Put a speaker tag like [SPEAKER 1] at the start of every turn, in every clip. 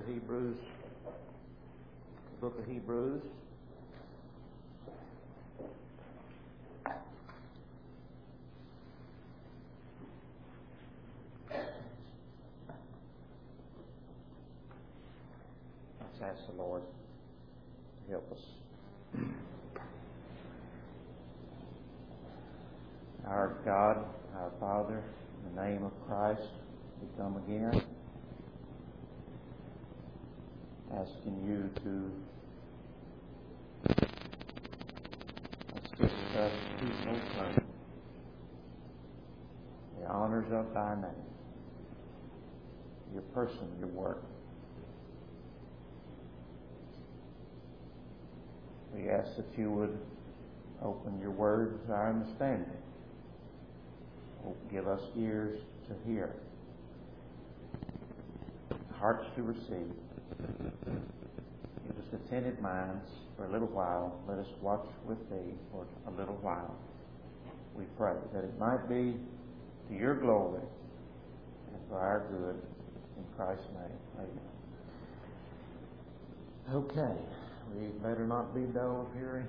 [SPEAKER 1] to Hebrews, the book of Hebrews. Let's ask the Lord to help us. Our God, our Father, in the name of Christ, we come again, asking you to assist us to proclaim the honors of thy name, your person, your work. We ask that you would open your word to our understanding. Give us ears to hear, hearts to receive. Give us attentive minds for a little while. Let us watch with thee for a little while. We pray that it might be to your glory and for our good. In Christ's name, amen. Okay, we better not be dull of hearing.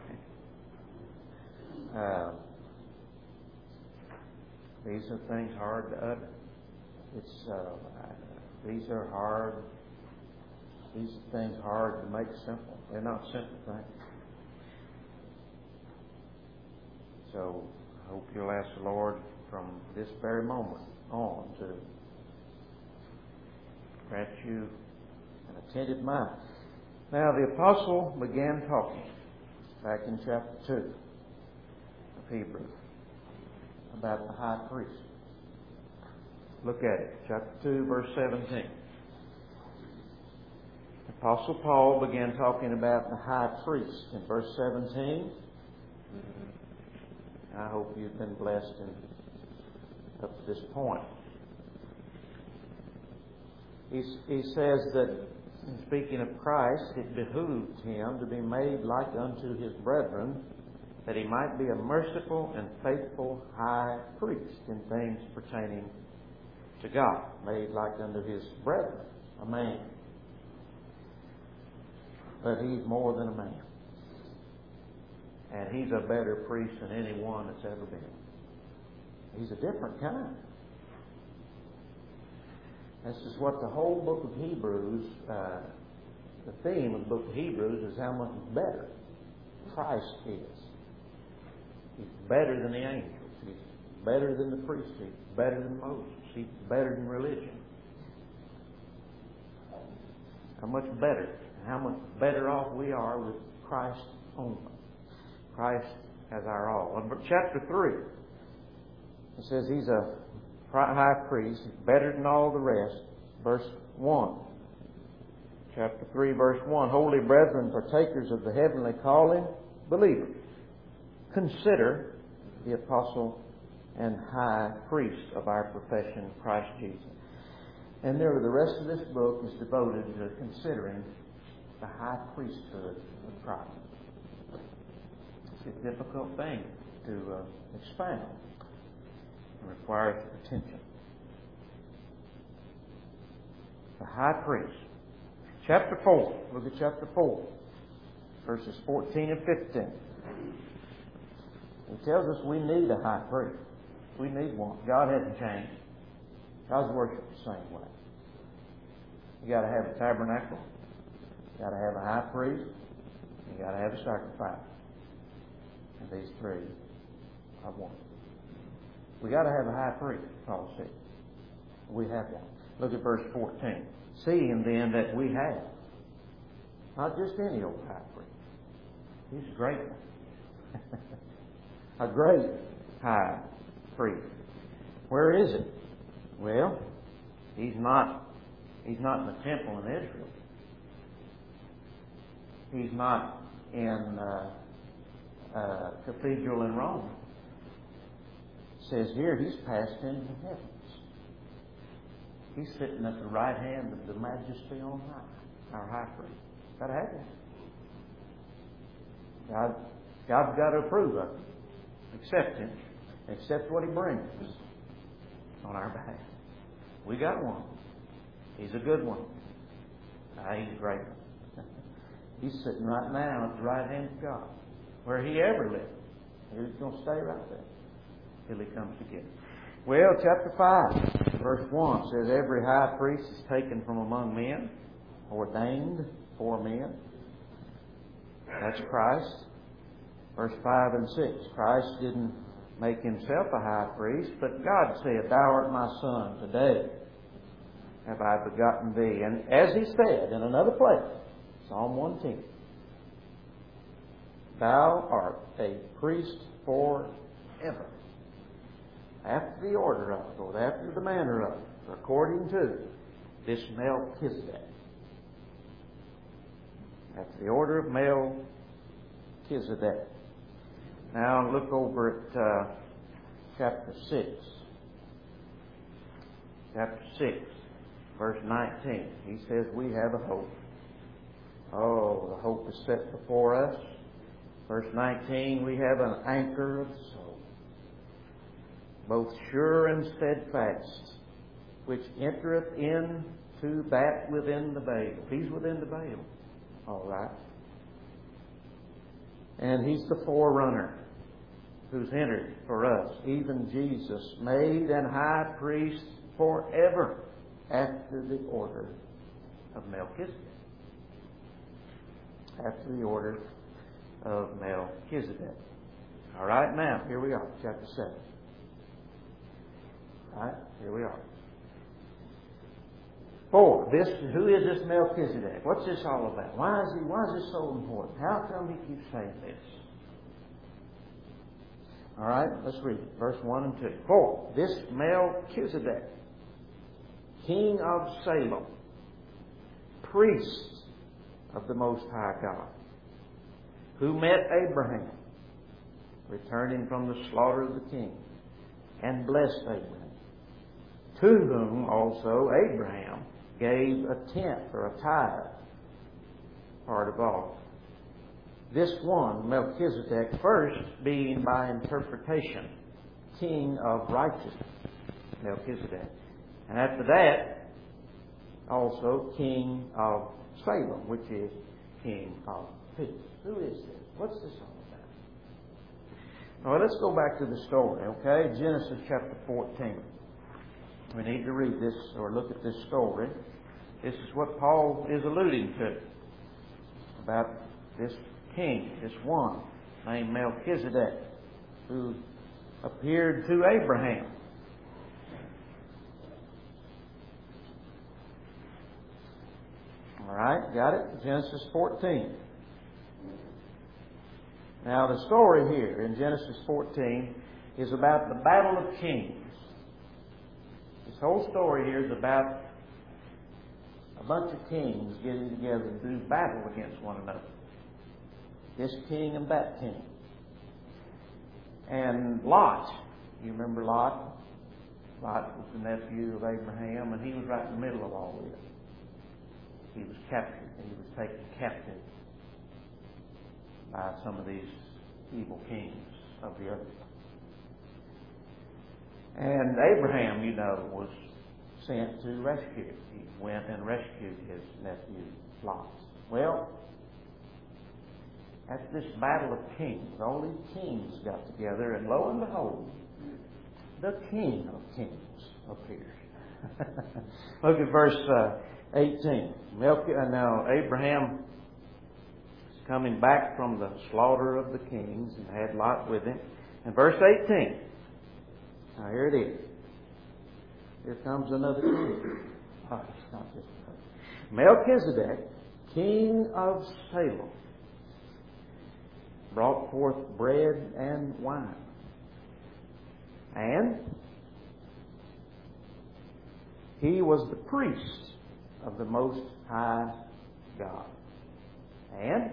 [SPEAKER 1] These are things hard to utter. These are hard. These are things hard to make simple. They're not simple things. So I hope you'll ask the Lord from this very moment on to grant you an attentive mind. Now the apostle began talking back in chapter 2 of Hebrews about the high priest. Look at it, chapter 2, verse 17. Apostle Paul began talking about the high priest in verse 17. I hope you've been blessed up to this point. He says that, in speaking of Christ, it behooved him to be made like unto his brethren, that he might be a merciful and faithful high priest in things pertaining to God, made like unto his brethren, a man. But he's more than a man. And he's a better priest than anyone that's ever been. He's a different kind. This is what the whole book of Hebrews, the theme of the book of Hebrews is how much better Christ is. He's better than the angels. He's better than the priests. He's better than Moses. He's better than religion. How much better, and how much better off we are with Christ only. Christ as our all. In chapter 3, it says he's a high priest. He's better than all the rest. Verse 1. Chapter 3, verse 1. Holy brethren, partakers of the heavenly calling, believers, consider the apostle and high priest of our profession, Christ Jesus. And there, the rest of this book is devoted to considering the high priesthood of Christ. It's a difficult thing to expound. It requires attention. The high priest. Chapter 4. Look at chapter 4. Verses 14 and 15. It tells us we need a high priest. We need one. God hasn't changed. God's worshipped the same way. You got to have a tabernacle. You got to have a high priest. You got to have a sacrifice. And these three are one. We got to have a high priest, Paul said. We have one. Look at verse 14. Seeing then that we have not just any old high priest. He's a great one. A great high priest. Where is it? Well, he's not in the temple in Israel. He's not in a cathedral in Rome. It says here he's passed into the heavens. He's sitting at the right hand of the Majesty on high, our high priest. Got to have him. God's got to approve of him. Accept him. Accept what he brings on our behalf. We got one. He's a good one. He's great. He's sitting right now at the right hand of God, where He ever lived. He's going to stay right there till He comes again. Well, chapter 5, verse 1 says, every high priest is taken from among men, ordained for men. That's Christ. Verse 5 and 6, Christ didn't make Himself a high priest, but God said, thou art my Son, today have I begotten thee. And as He said in another place, Psalm 110, thou art a priest forever, after the order of, or after the manner of, according to this Melchizedek. After the order of Melchizedek. Now look over at chapter 6. Chapter 6, verse 19. He says we have a hope. Oh, the hope is set before us. Verse 19, we have an anchor of the soul, both sure and steadfast, which entereth into that within the veil. He's within the veil. All right. And He's the forerunner who's entered for us, even Jesus, made an high priest forever after the order of Melchizedek. After the order of Melchizedek. All right, now, here we are, chapter 7. All right, here we are. 4. Who is this Melchizedek? What's this all about? Why is this so important? How come He keeps saying this? All right, let's read it. Verse 1 and 2. 4. This Melchizedek, king of Salem, priest of the Most High God, who met Abraham, returning from the slaughter of the king, and blessed Abraham, to whom also Abraham gave a tenth or a tithe, part of all. This one, Melchizedek, first being by interpretation king of righteousness, Melchizedek. And after that, also king of Salem, which is king of peace. Who is this? What's this all about? Well, let's go back to the story, okay? Genesis chapter 14. We need to read this or look at this story. This is what Paul is alluding to about this king, this one named Melchizedek, who appeared to Abraham. All right, got it? Genesis 14. Now, the story here in Genesis 14 is about the battle of kings. This whole story here is about a bunch of kings getting together to do battle against one another. This king and that king. And Lot, you remember Lot? Lot was the nephew of Abraham, and he was right in the middle of all this. He was captured. He was taken captive by some of these evil kings of the earth. And Abraham, you know, was sent to rescue. He went and rescued his nephew Lot. Well, after this battle of kings, all these kings got together, and lo and behold, the King of Kings appeared. Look at verse 18. Now, Abraham is coming back from the slaughter of the kings and had Lot with him. And verse 18. Now, here it is. Here comes another king. Oh, it's not just Melchizedek, king of Salem, brought forth bread and wine. And he was the priest of the Most High God. And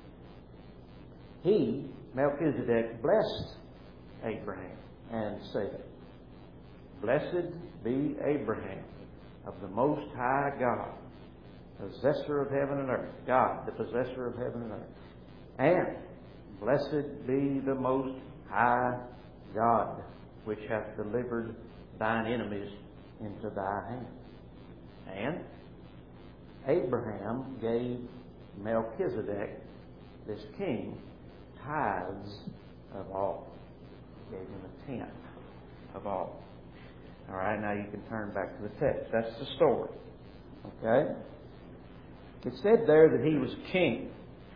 [SPEAKER 1] he, Melchizedek, blessed Abraham and said, Blessed be Abraham of the Most High God, possessor of heaven and earth. God, the possessor of heaven and earth. And blessed be the Most High God, which hath delivered thine enemies into thy hand. And Abraham gave Melchizedek, this king, tithes of all. Gave him a tenth of all. All right, now you can turn back to the text. That's the story. Okay? It said there that he was king.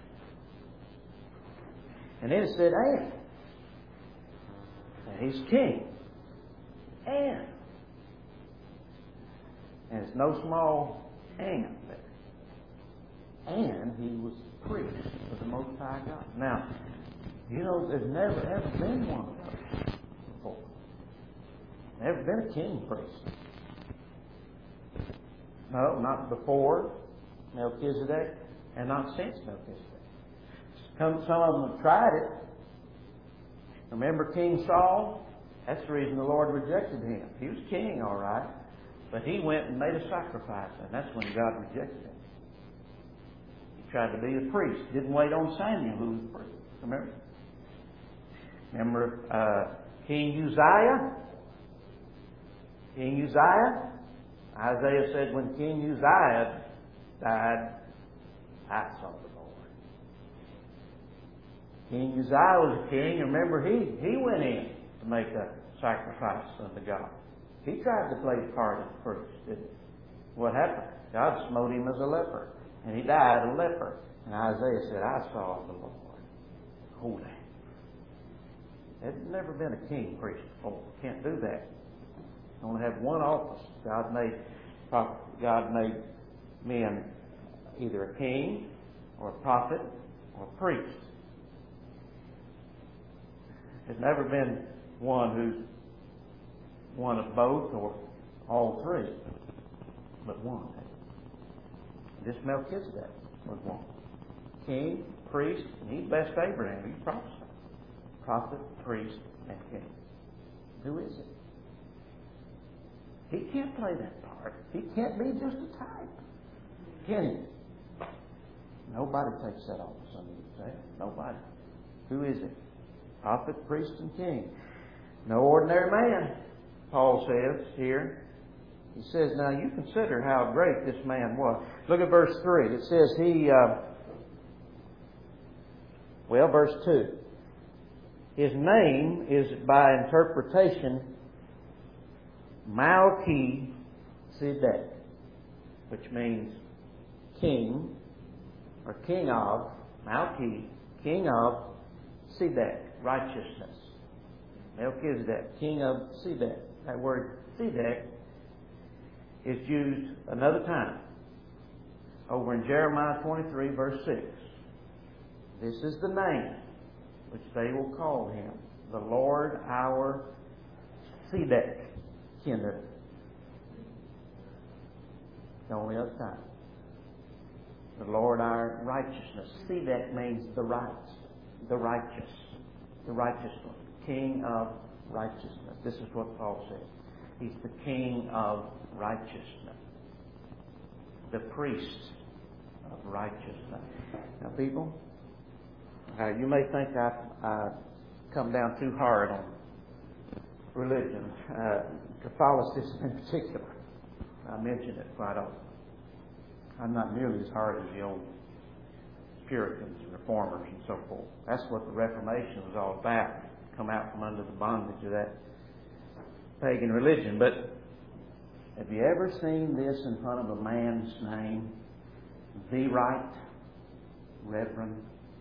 [SPEAKER 1] And then it said, and he's king. And it's no small and there. And he was priest of the Most High God. Now, you know, there's never ever been one of those before. Never been a king priest. No, not before Melchizedek, and not since Melchizedek. Some of them have tried it. Remember King Saul? That's the reason the Lord rejected him. He was king, all right, but he went and made a sacrifice, and that's when God rejected him. He tried to be a priest. Didn't wait on Samuel, who was a priest. Remember King Uzziah? King Uzziah? Isaiah said when King Uzziah died, I saw the Lord. King Uzziah was a king. Remember, he went in to make a sacrifice unto God. He tried to play the part of the priest, didn't he? What happened? God smote him as a leper, and he died a leper. And Isaiah said, I saw the Lord. Holy. There's never been a king priest before. Can't do that. Only have one office. God made men either a king or a prophet or a priest. There's never been one who's one of both or all three, but one. This Melchizedek was one. King, priest, and he blessed Abraham. He's prophesied. Prophet, priest, and king. Who is it? He can't play that part. He can't be just a type. Can he? Nobody takes that office under the table. Nobody. Who is it? Prophet, priest, and king. No ordinary man, Paul says here. He says, now you consider how great this man was. Look at verse 3. It says verse 2. His name is by interpretation Melchizedek, which means king, or king of, king of Sedek, righteousness. Melchizedek, king of Sedek. That word Sedek is used another time over in Jeremiah 23, verse 6. This is the name which they will call him, the Lord our Sedek. Kinder. The only other time. The Lord our righteousness. Sedek means the right, the righteous, the righteous one. King of righteousness. This is what Paul says. He's the King of righteousness. The priest of righteousness. Now, people, you may think I come down too hard on religion, Catholicism in particular. I mention it quite often. I'm not nearly as hard as the old Puritans and Reformers and so forth. That's what the Reformation was all about. Come out from under the bondage of that pagan religion. But have you ever seen this in front of a man's name? The Right Reverend.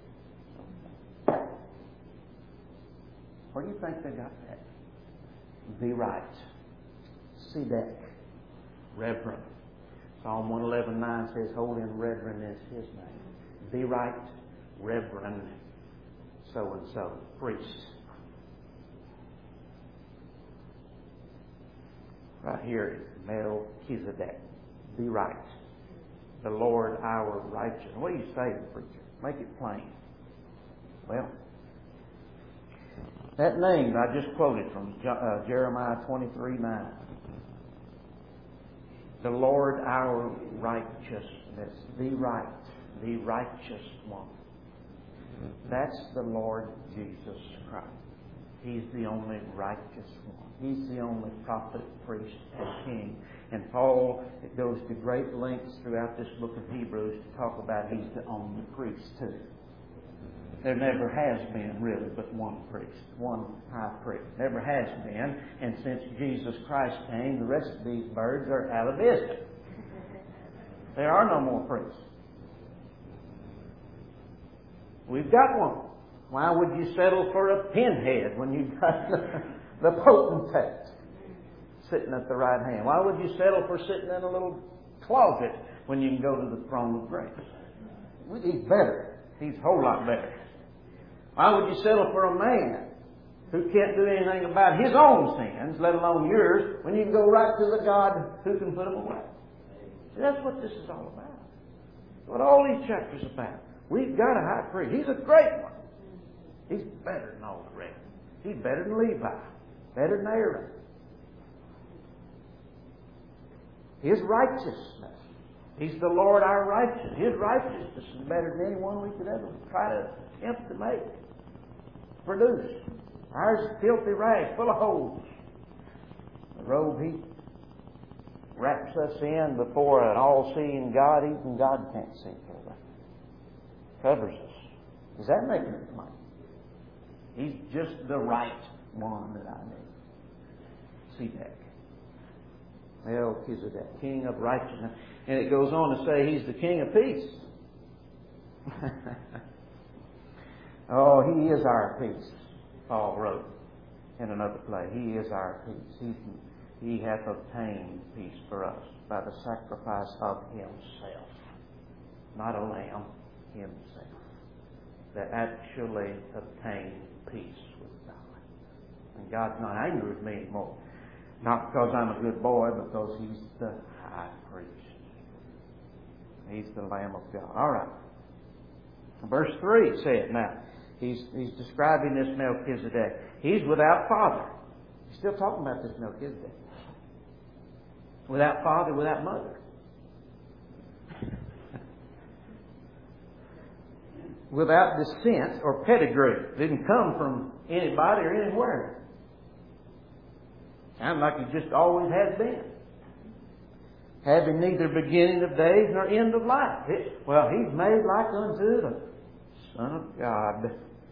[SPEAKER 1] Where do you think they got that? The Right. Sedek. Reverend. Psalm 111:9 says, holy and reverend is his name. The Right Reverend so-and-so. Priest. Right here, Melchizedek. The Right. The Lord our righteous. What do you say, preacher? Make it plain. Well, that name I just quoted from Jeremiah 23:9. The Lord our righteousness. The right. The righteous one. That's the Lord Jesus Christ. He's the only righteous one. He's the only prophet, priest, and king. And Paul goes to great lengths throughout this book of Hebrews to talk about He's the only priest too. There never has been really but one priest, one high priest. Never has been. And since Jesus Christ came, the rest of these birds are out of business. There are no more priests. We've got one. Why would you settle for a pinhead when you've got the potentate sitting at the right hand? Why would you settle for sitting in a little closet when you can go to the throne of grace? He's better. He's a whole lot better. Why would you settle for a man who can't do anything about his own sins, let alone yours, when you can go right to the God who can put them away? See, that's what this is all about. That's what all these chapters are about. We've got a high priest. He's a great one. He's better than all the rest. He's better than Levi. Better than Aaron. His righteousness. He's the Lord our righteousness. His righteousness is better than anyone we could ever try to attempt to make. Produce. Ours is filthy rags, full of holes. The robe He wraps us in before an all-seeing God, even God can't see through it. Covers us. Does that make any plain? He's just the right one that I need. See that? Melchizedek, King of righteousness. And it goes on to say He's the King of peace. Oh, He is our peace, Paul wrote in another place. He is our peace. He hath obtained peace for us by the sacrifice of Himself. Not a lamb, Himself. That actually obtained peace with God. And God's not angry with me anymore. Not because I'm a good boy, but because He's the high priest. He's the Lamb of God. All right. Verse 3 said, now, he's describing this Melchizedek. He's without father. He's still talking about this Melchizedek. Without father, without mother. Without descent or pedigree. Didn't come from anybody or anywhere. Sounds like He just always has been. Having neither beginning of days nor end of life. He's made like unto the Son of God.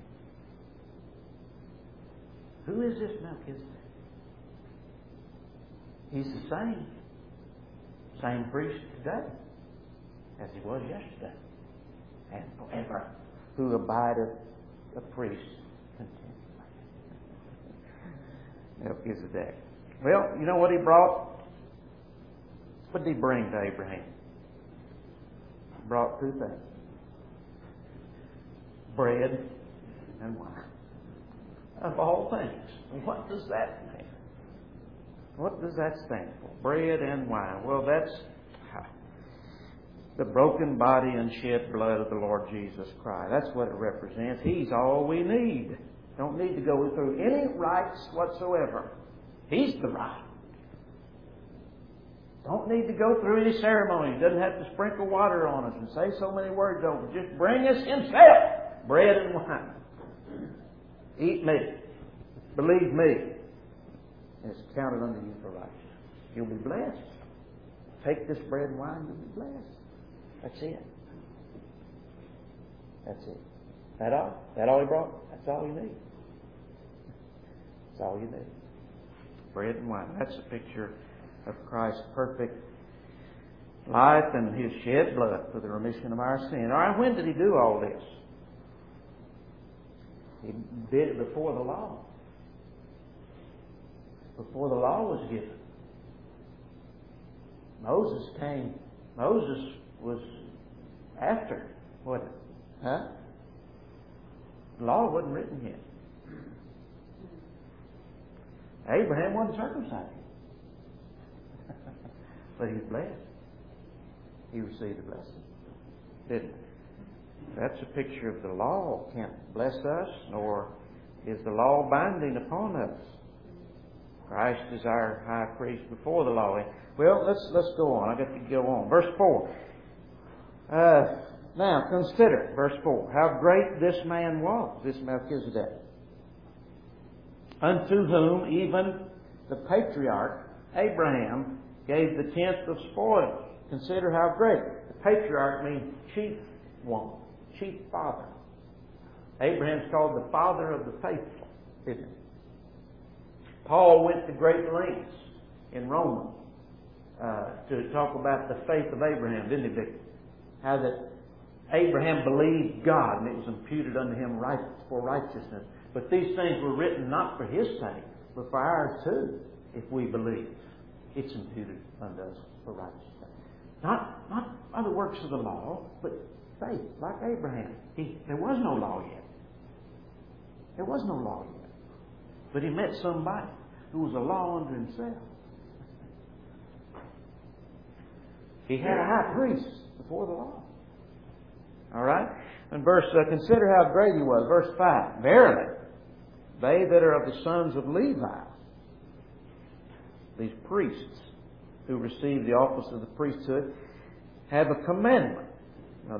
[SPEAKER 1] Who is this Melchizedek? He's the same. Same priest today as He was yesterday and forever. Who abideth a priest continually. Melchizedek. Well, you know what he brought? What did he bring to Abraham? He brought two things. Bread and wine. Of all things. What does that mean? What does that stand for? Bread and wine. Well, that's the broken body and shed blood of the Lord Jesus Christ. That's what it represents. He's all we need. Don't need to go through any rites whatsoever. He's the rite. Don't need to go through any ceremonies. Doesn't have to sprinkle water on us and say so many words over. Just bring us Himself. Bread and wine. Eat me. Believe me. And it's counted unto you for righteousness. You'll be blessed. Take this bread and wine, you'll be blessed. That's it. That's it. That all? That all He brought? That's all you need. That's all you need. Bread and wine. That's a picture of Christ's perfect life and His shed blood for the remission of our sin. All right, when did He do all this? He did it before the law. Before the law was given. Moses came. Moses was after. What? Huh? The law wasn't written yet. Abraham wasn't circumcised. But he was blessed. He received a blessing. Didn't he? That's a picture of the law. Can't bless us, nor is the law binding upon us. Christ is our high priest before the law. Well, let's go on. I've got to go on. Verse 4. Now, consider, verse 4, how great this man was, this Melchizedek. unto whom even the patriarch Abraham gave the tenth of spoils. Consider how great. The patriarch means chief one, chief father. Abraham's called the father of the faithful, isn't he? Paul went to great lengths in Romans to talk about the faith of Abraham, didn't he, Victor? How that Abraham believed God and it was imputed unto him for righteousness. But these things were written not for his sake, but for ours too, if we believe. It's imputed unto us for righteousness. Not by the works of the law, but faith, like Abraham. There was no law yet. There was no law yet. But he met somebody who was a law unto himself. He had a high priest before the law. All right? And consider how great he was. Verse 5. Verily, they that are of the sons of Levi, these priests who receive the office of the priesthood, have a commandment. Now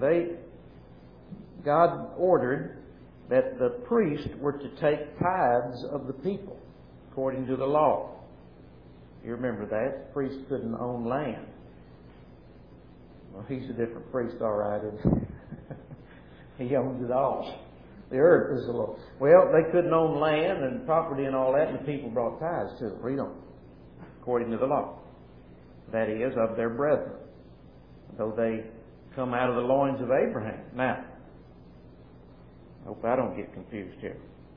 [SPEAKER 1] God ordered that the priests were to take tithes of the people according to the law. You remember that? The priest couldn't own land. Well, he's a different priest, all right. He owns it all. The earth is the Lord. Well, they couldn't own land and property and all that, and the people brought tithes to it. Read on. According to the law. That is, of their brethren. Though they come out of the loins of Abraham. Now, I hope I don't get confused here.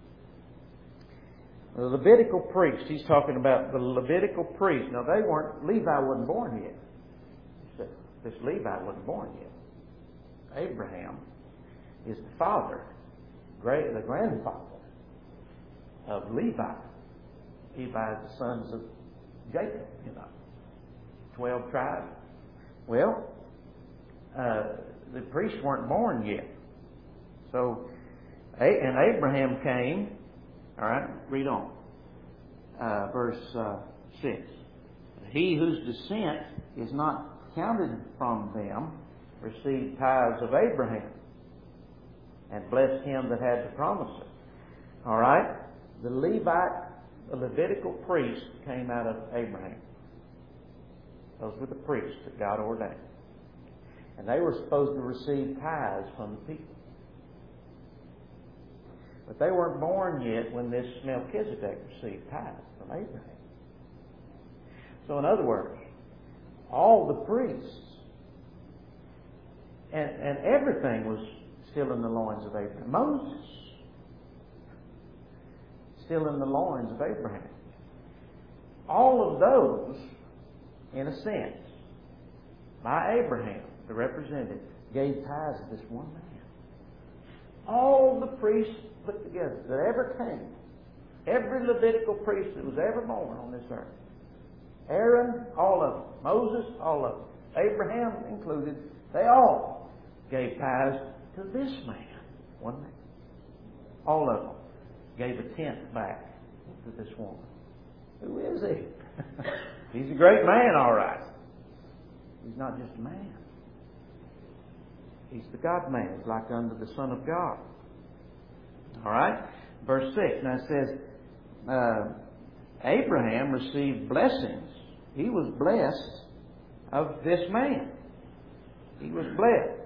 [SPEAKER 1] The Levitical priest, he's talking about the Levitical priest. Now, Levi wasn't born yet. This Levi wasn't born yet. Abraham is the father, the grandfather of Levi. Levi is the sons of Jacob, 12 tribes. Well, the priests weren't born yet. So, and Abraham came, all right, read on. Verse 6. He whose descent is not counted from them received tithes of Abraham and blessed him that had the promises. All right? The Levitical priests came out of Abraham. Those were the priests that God ordained. And they were supposed to receive tithes from the people. But they weren't born yet when this Melchizedek received tithes from Abraham. So in other words, all the priests and everything was still in the loins of Abraham. Moses, still in the loins of Abraham. All of those, in a sense, by Abraham, the representative, gave tithes of this one man. All the priests put together that ever came, every Levitical priest that was ever born on this earth, Aaron, all of them, Moses, all of them, Abraham included, they all gave tithes to this man, one man. All of them gave a tenth back to this woman. Who is he? He's a great man, all right. He's not just a man. He's the God-man. He's like unto the Son of God. All right? Verse 6. Now it says, Abraham received blessings. He was blessed of this man. He was blessed.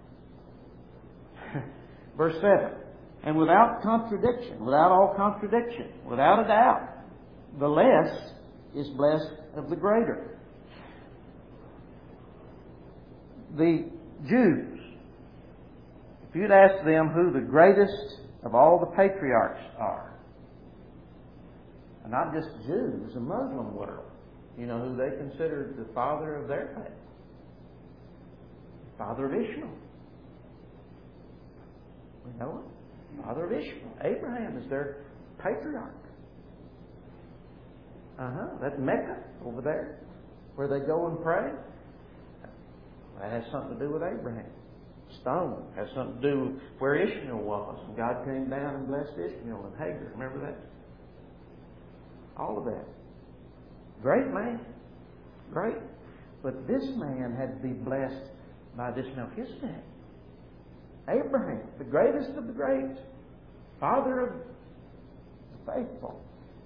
[SPEAKER 1] Verse 7. And without contradiction, without all contradiction, without a doubt, the less is blessed of the greater. The Jews, if you'd ask them who the greatest of all the patriarchs are, and not just Jews, the Muslim world, you know who they consider the father of their faith? Father of Ishmael. We know it. Father of Ishmael. Abraham is their patriarch. That's Mecca over there, where they go and pray. That has something to do with Abraham. Stone has something to do with where Ishmael was. And God came down and blessed Ishmael and Hagar. Remember that? All of that. Great man. Great. But this man had to be blessed by this Melchizedek. Abraham, the greatest of the great, father of the faithful,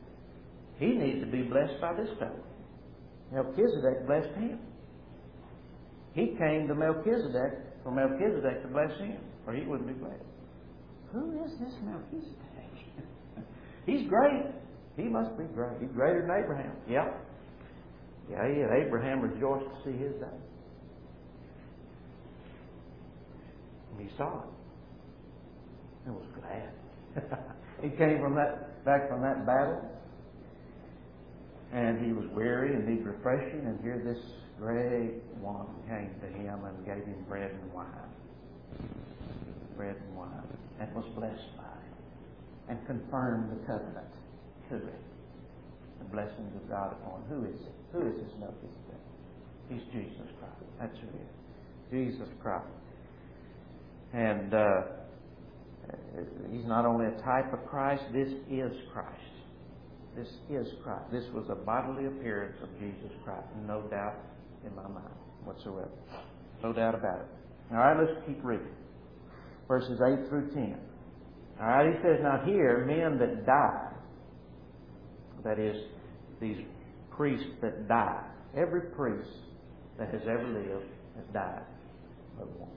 [SPEAKER 1] He needs to be blessed by this fellow. Melchizedek blessed him. He came to Melchizedek for Melchizedek to bless him, or he wouldn't be blessed. Who is this Melchizedek? He's great. He must be great. He's greater than Abraham. Yep. Yeah, he is. Abraham rejoiced to see his day. And he saw it and was glad. He came back from that battle, and he was weary and needed refreshing, and here this great one came to him and gave him bread and wine. Bread and wine. And was blessed by it. And confirmed the covenant to it. The blessings of God upon. Who is it? Who is this Melchizedek? He's Jesus Christ. That's who he is. Jesus Christ. And he's not only a type of Christ, this is Christ. This is Christ. This was a bodily appearance of Jesus Christ. No doubt in my mind whatsoever. No doubt about it. All right, let's keep reading. Verses 8 through 10. All right, he says, now here, men that die, that is, these priests that die, every priest that has ever lived has died but one.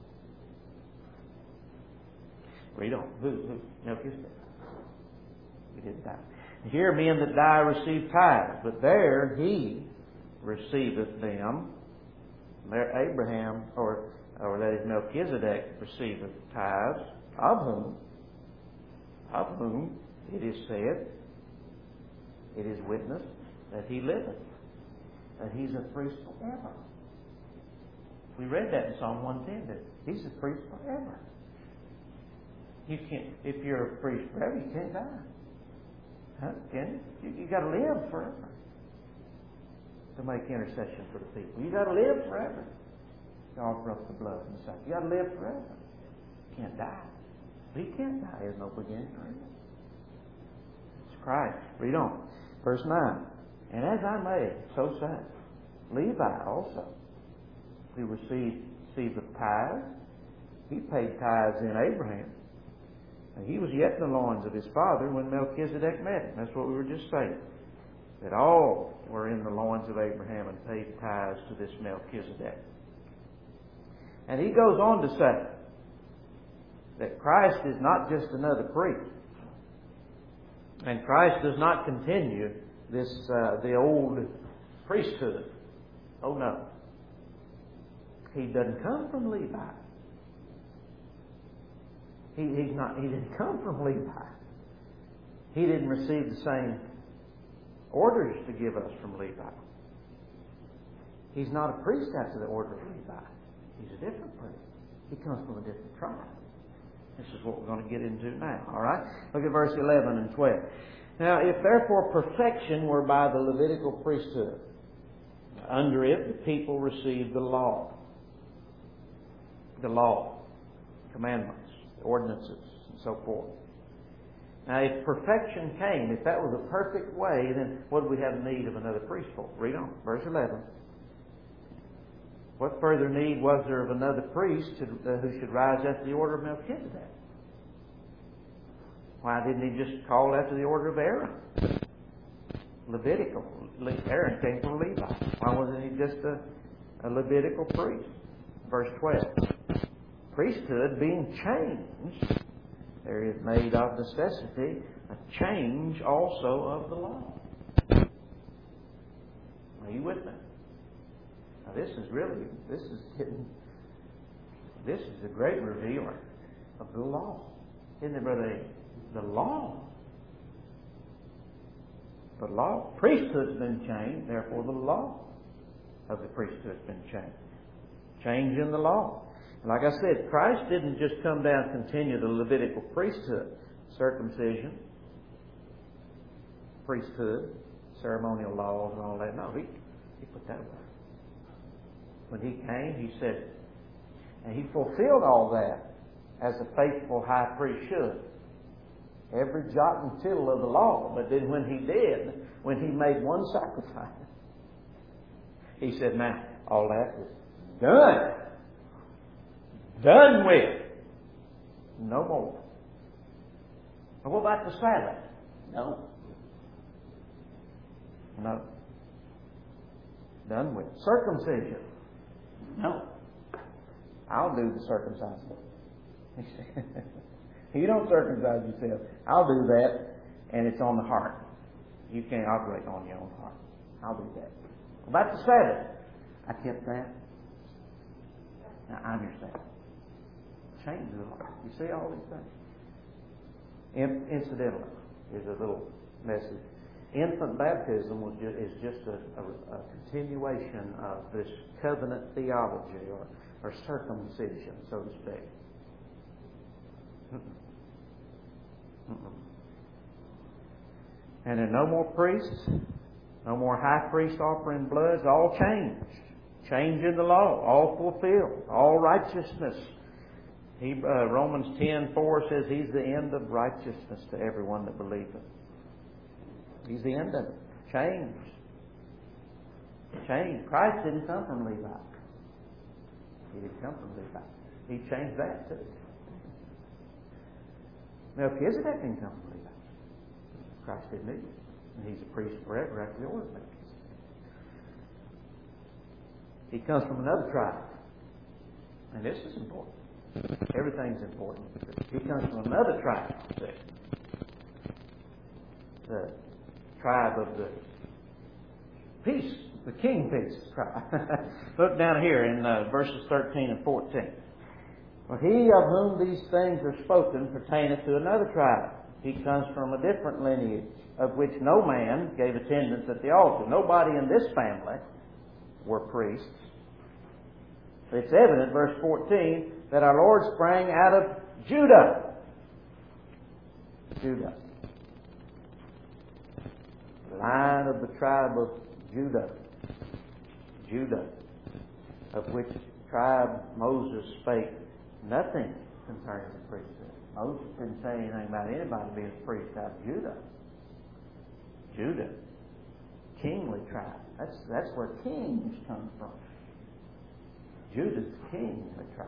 [SPEAKER 1] Read on. Who? Melchizedek. He didn't die. Here men that die receive tithes, but there he receiveth them. There Abraham, or that is Melchizedek, receiveth tithes, of whom it is said, it is witnessed, that he liveth, that he's a priest forever. We read that in Psalm 110, that he's a priest forever. You can't, if you're a priest forever, you can't die. Huh? Can you? You got to live forever to make intercession for the people. You got to live forever to offer up the blood and the sacrifice. You got to live forever. You can't die. But he can't die. He has no beginning or end. It's Christ. Read on. Verse 9. And as I may, so say, Levi also, who received the tithes, he paid tithes in Abraham. And he was yet in the loins of his father when Melchizedek met him. That's what we were just saying. That all were in the loins of Abraham and paid tithes to this Melchizedek. And he goes on to say that Christ is not just another priest. And Christ does not continue the old priesthood. Oh no. He doesn't come from Levi. He didn't come from Levi. He didn't receive the same orders to give us from Levi. He's not a priest after the order of Levi. He's a different priest. He comes from a different tribe. This is what we're going to get into now. All right? Look at verse 11 and 12. Now, if therefore perfection were by the Levitical priesthood, under it the people received the law. The law, commandments, ordinances, and so forth. Now, if perfection came, if that was a perfect way, then what do we have need of another priest for? Read on, verse 11. What further need was there of another priest who should rise after the order of Melchizedek? Why didn't he just call after the order of Aaron? Levitical. Aaron came from Levi. Why wasn't he just a Levitical priest? Verse 12. Priesthood being changed, there is made of necessity a change also of the law. Are you with me? Now this is a great revealer of the law. Isn't it, Brother A? The law. The law. Priesthood's been changed, therefore the law of the priesthood's been changed. Change in the law. Like I said, Christ didn't just come down and continue the Levitical priesthood, circumcision, priesthood, ceremonial laws and all that. No, he put that away. When he came, he said, and he fulfilled all that as a faithful high priest should. Every jot and tittle of the law. But then when he made one sacrifice, he said, now, all that is done. Done with. No more. And what about the Sabbath? No. No. Done with. Circumcision. No. I'll do the circumcising. You don't circumcise yourself. I'll do that, and it's on the heart. You can't operate on your own heart. I'll do that. About the Sabbath, I kept that. Now I'm your Sabbath. Change the heart. You see all these things? Incidentally, here's a little message. Infant baptism is just a continuation of this covenant theology or circumcision, so to speak. And there are no more priests, no more high priest offering bloods, all changed. Change in the law, all fulfilled, all righteousness. Romans 10:4 says He's the end of righteousness to everyone that believeth. He's the end of it. Change. Change. Christ didn't come from Levi. He didn't come from Levi. He changed that too. Melchizedek didn't come from Levi. Christ didn't either. And He's a priest forever after the order of Melchizedek. He comes from another tribe. And this is important. Everything's important. He comes from another tribe. The tribe of the peace, the king peace tribe. Look down here in verses 13 and 14. For he of whom these things are spoken pertaineth to another tribe. He comes from a different lineage, of which no man gave attendance at the altar. Nobody in this family were priests. It's evident, verse 14, that our Lord sprang out of Judah. Judah. The line of the tribe of Judah. Judah. Of which tribe Moses spake nothing concerning the priesthood. Moses didn't say anything about anybody being a priest out of Judah. Judah. Kingly tribe. That's where kings come from. Judah's kingly tribe.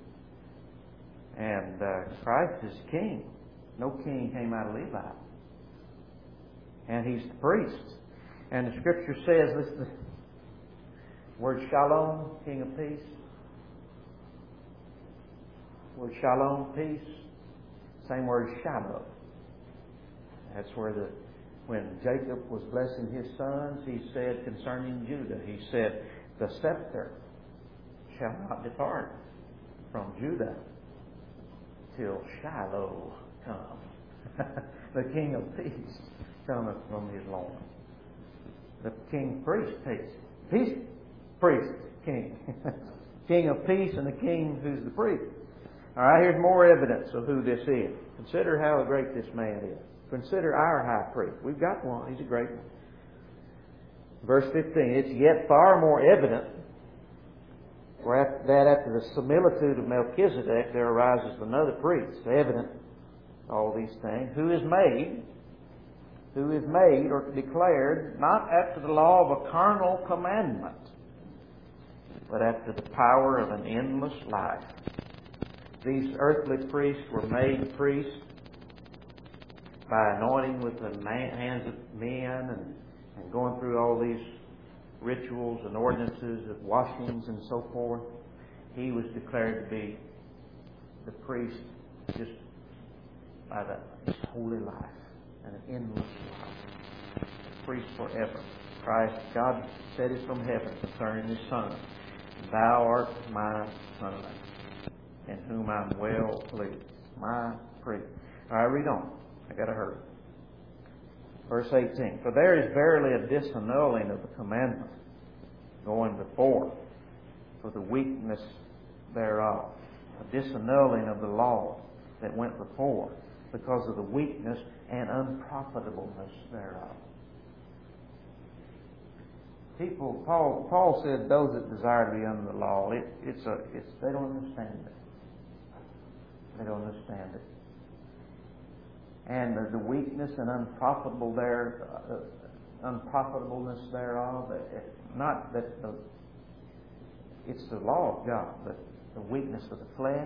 [SPEAKER 1] And Christ is king. No king came out of Levi. And He's the priest. And the Scripture says, listen to the word shalom, King of peace. Word shalom, peace. Same word Shiloh. That's where when Jacob was blessing his sons, he said concerning Judah, he said, the scepter shall not depart from Judah till Shiloh come. The King of peace cometh from His loins. The King priest peace priest king. King of peace and the King who's the priest. All right, here's more evidence of who this is. Consider how great this man is. Consider our high priest. We've got one. He's a great one. Verse 15, it's yet far more evident that after the similitude of Melchizedek there arises another priest. Evident, all these things, who is made or declared not after the law of a carnal commandment, but after the power of an endless life. These earthly priests were made priests by anointing with the hands of men and going through all these rituals and ordinances of washings and so forth. He was declared to be the priest just by his holy life and an endless life. Priest forever. Christ, God said it from heaven concerning His Son. Thou art my Son, in whom I'm well pleased. My priest. All right, read on. I got to hurry. Verse 18. For there is verily a disannulling of the commandment going before, for the weakness thereof. A disannulling of the law that went before, because of the weakness and unprofitableness thereof. People, Paul said, those that desire to be under the law, they don't understand it. They don't understand it. And the weakness and unprofitableness thereof, not that it's the law of God, but the weakness of the flesh,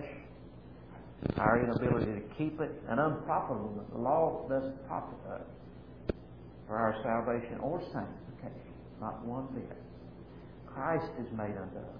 [SPEAKER 1] our inability to keep it, and unprofitableness. The law doesn't profit us. for our salvation or sanctification. Not one bit. Christ is made unto us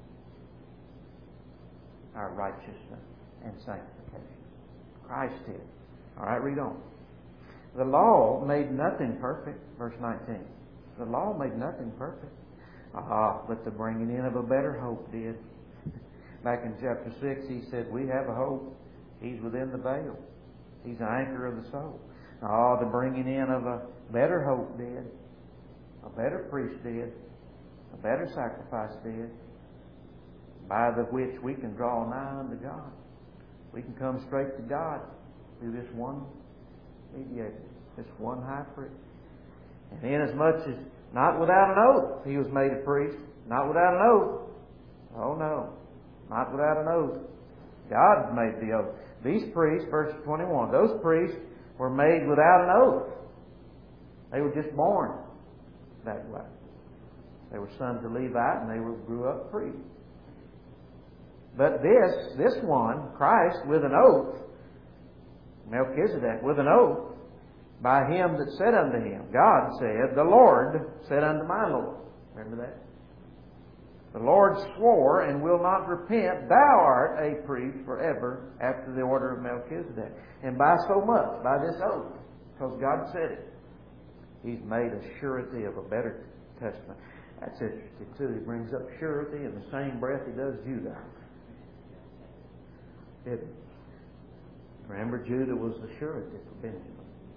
[SPEAKER 1] our righteousness and sanctification. Christ did. All right, read on. The law made nothing perfect. Verse 19. The law made nothing perfect. But the bringing in of a better hope did. Back in chapter 6, he said, we have a hope. He's within the veil. He's the anchor of the soul. The bringing in of a better hope did. A better priest did. A better sacrifice did. By the which we can draw nigh unto God. We can come straight to God through this one mediator, this one high priest. And inasmuch as not without an oath he was made a priest, not without an oath. Oh no, not without an oath. God made the oath. These priests, verse 21, those priests were made without an oath. They were just born that way. They were sons of Levi and they grew up priests. But this one, Christ, with an oath, Melchizedek, with an oath, by him that said unto him, God said, the Lord said unto my Lord. Remember that? The Lord swore and will not repent, thou art a priest forever after the order of Melchizedek. And by so much, by this oath, because God said it, He's made a surety of a better testament. That's interesting too. He brings up surety in the same breath He does Judah. Remember, Judah was the surety for Benjamin.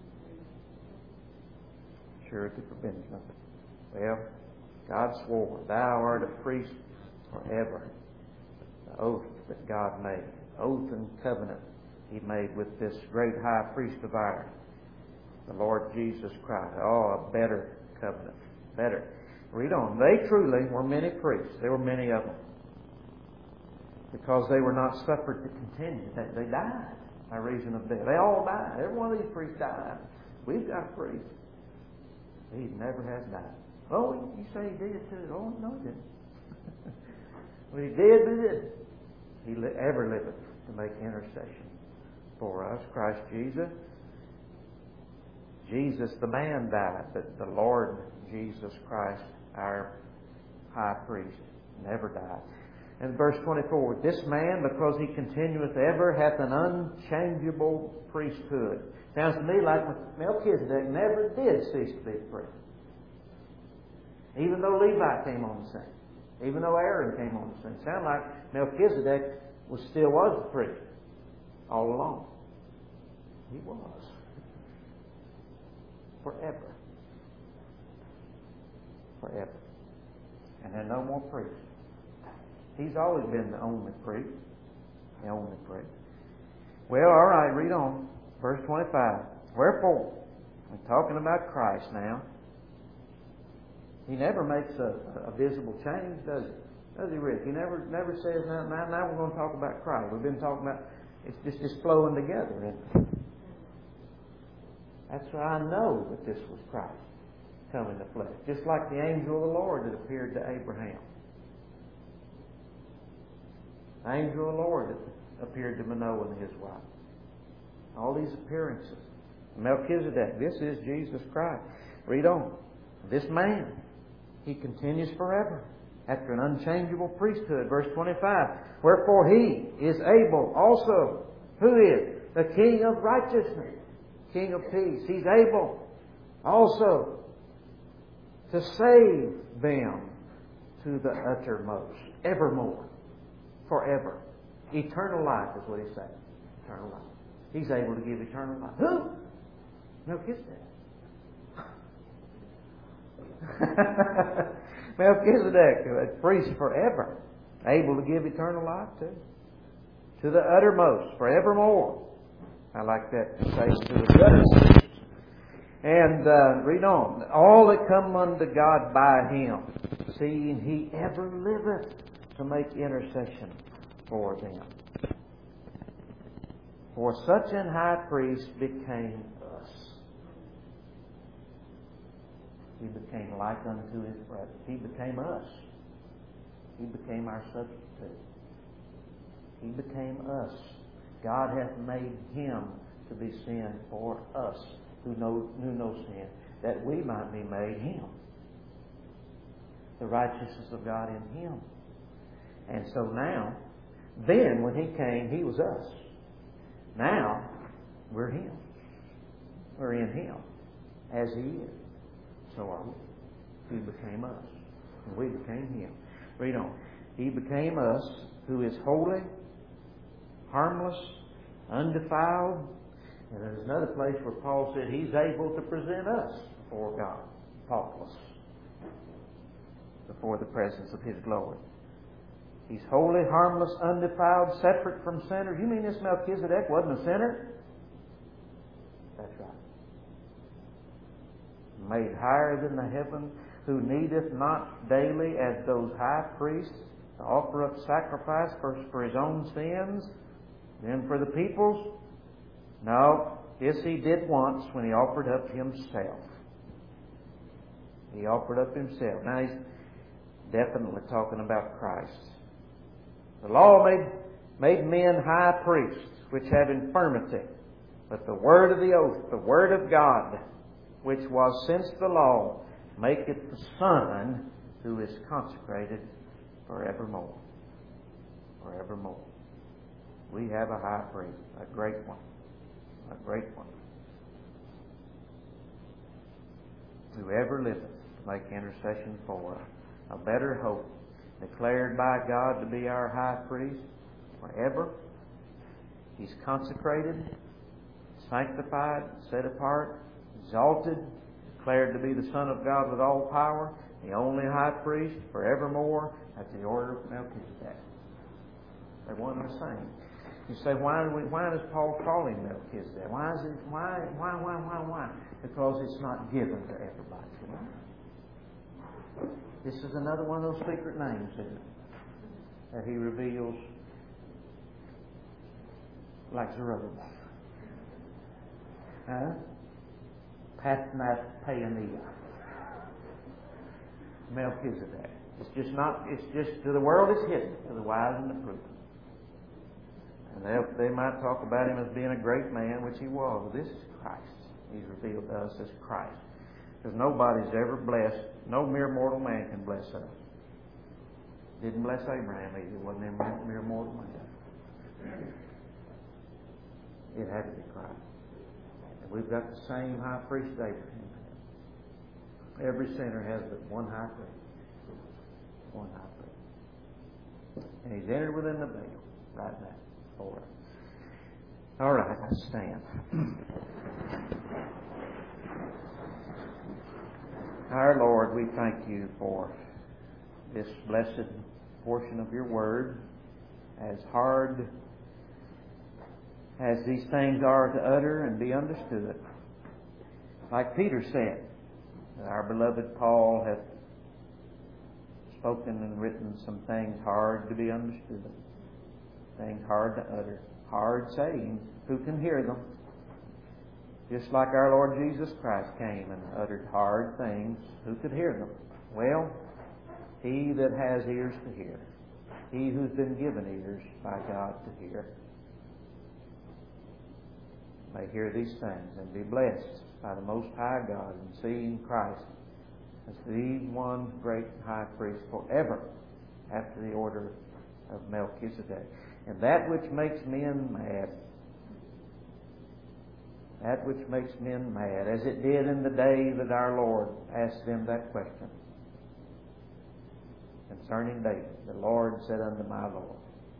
[SPEAKER 1] Surety for Benjamin. Well, God swore, thou art a priest forever. The oath that God made. Oath and covenant He made with this great high priest of ours, the Lord Jesus Christ. A better covenant. Better. Read on. They truly were many priests. There were many of them. Because they were not suffered to continue. They died by reason of death. They all died. Every one of these priests died. We've got a priest. He never has died. Oh, you say he did too. Oh, no, he didn't. Well, he did, but he didn't. He ever liveth to make intercession for us. Christ Jesus. Jesus the man died, but the Lord Jesus Christ, our high priest, never died. And verse 24, this man, because he continueth ever, hath an unchangeable priesthood. Sounds to me like Melchizedek never did cease to be a priest. Even though Levi came on the scene. Even though Aaron came on the scene. Sounds like Melchizedek still was a priest all along. He was. Forever. Forever. And there are no more priests. He's always been the only priest. The only priest. Well, all right, read on. Verse 25. Wherefore, we're talking about Christ now. He never makes a visible change, does he? Does he, Rick? He never says, now we're going to talk about Christ. We've been talking about, it's just flowing together. And that's why I know that this was Christ come in the flesh. Just like the angel of the Lord that appeared to Abraham. The angel of the Lord that appeared to Manoah and his wife. All these appearances. Melchizedek, this is Jesus Christ. Read on. This man, he continues forever after an unchangeable priesthood. Verse 25. Wherefore he is able also. Who is? The King of righteousness. King of peace. He's able also to save them to the uttermost. Evermore. Forever. Eternal life is what he's saying. Eternal life. He's able to give eternal life. Who? Melchizedek. Melchizedek, a priest forever. Able to give eternal life too. To the uttermost. Forevermore. I like that to say to the uttermost. And read on. All that come unto God by Him, seeing He ever liveth to make intercession for them. For such an high priest became us. He became like unto His brethren. He became us. He became our substitute. He became us. God hath made Him to be sin for us, who knew no sin, that we might be made Him. The righteousness of God in Him. And so now, then when He came, He was us. Now, we're Him. We're in Him, as He is. So are we. He became us, and we became Him. Read on. He became us, who is holy, harmless, undefiled. And there's another place where Paul said He's able to present us before God, faultless, before the presence of His glory. He's holy, harmless, undefiled, separate from sinners. You mean this Melchizedek wasn't a sinner? That's right. Made higher than the heaven, who needeth not daily as those high priests to offer up sacrifice first for His own sins, then for the people's. No, this He did once when He offered up Himself. He offered up Himself. Now He's definitely talking about Christ. The law made men high priests, which have infirmity. But the word of the oath, the word of God, which was since the law, maketh the Son, who is consecrated forevermore. Forevermore. We have a high priest, a great one. A great one. Whoever liveth to make intercession for us. A better hope, declared by God to be our high priest forever. He's consecrated, sanctified, set apart, exalted, declared to be the Son of God with all power, the only high priest forevermore at the order of Melchizedek. They're one and the same. You say, why does Paul call him Melchizedek? Why? Because it's not given to everybody. This is another one of those secret names, isn't it? That He reveals like Zerubbabel. Pathnathpaenia. Melchizedek. It's just to the world it's hidden, to the wise and the prudent. And they might talk about Him as being a great man, which He was. But this is Christ. He's revealed to us as Christ. Because nobody's ever blessed. No mere mortal man can bless us. Didn't bless Abraham either. It wasn't a mere mortal man. It had to be Christ. And we've got the same high priest as Abraham had. Every sinner has but one high priest. One high priest. And He's entered within the veil right now. For us. All right, let's stand. Our Lord, we thank You for this blessed portion of Your Word. As hard as these things are to utter and be understood, like Peter said, that our beloved Paul hath spoken and written some things hard to be understood, things hard to utter, hard sayings. Who can hear them? Just like our Lord Jesus Christ came and uttered hard things, who could hear them? Well, he that has ears to hear, he who's been given ears by God to hear, may hear these things and be blessed by the Most High God in seeing Christ as the one great high priest forever after the order of Melchizedek. And that which makes men mad, that which makes men mad, as it did in the day that our Lord asked them that question concerning David, the Lord said unto my Lord.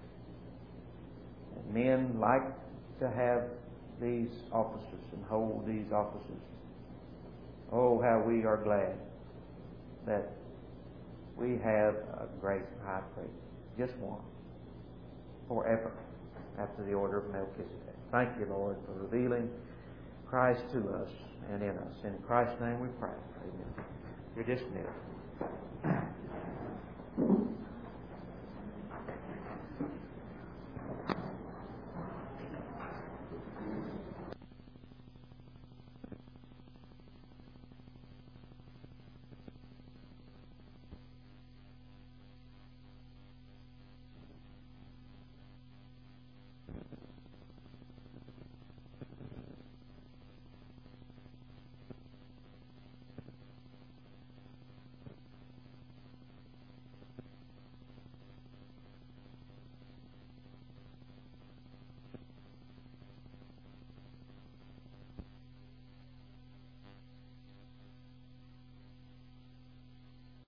[SPEAKER 1] And men like to have these offices and hold these offices. Oh, how we are glad that we have a great high priest, just one, forever, after the order of Melchizedek. Thank You, Lord, for revealing Christ to us and in us. In Christ's name we pray. Amen. You're dismissed.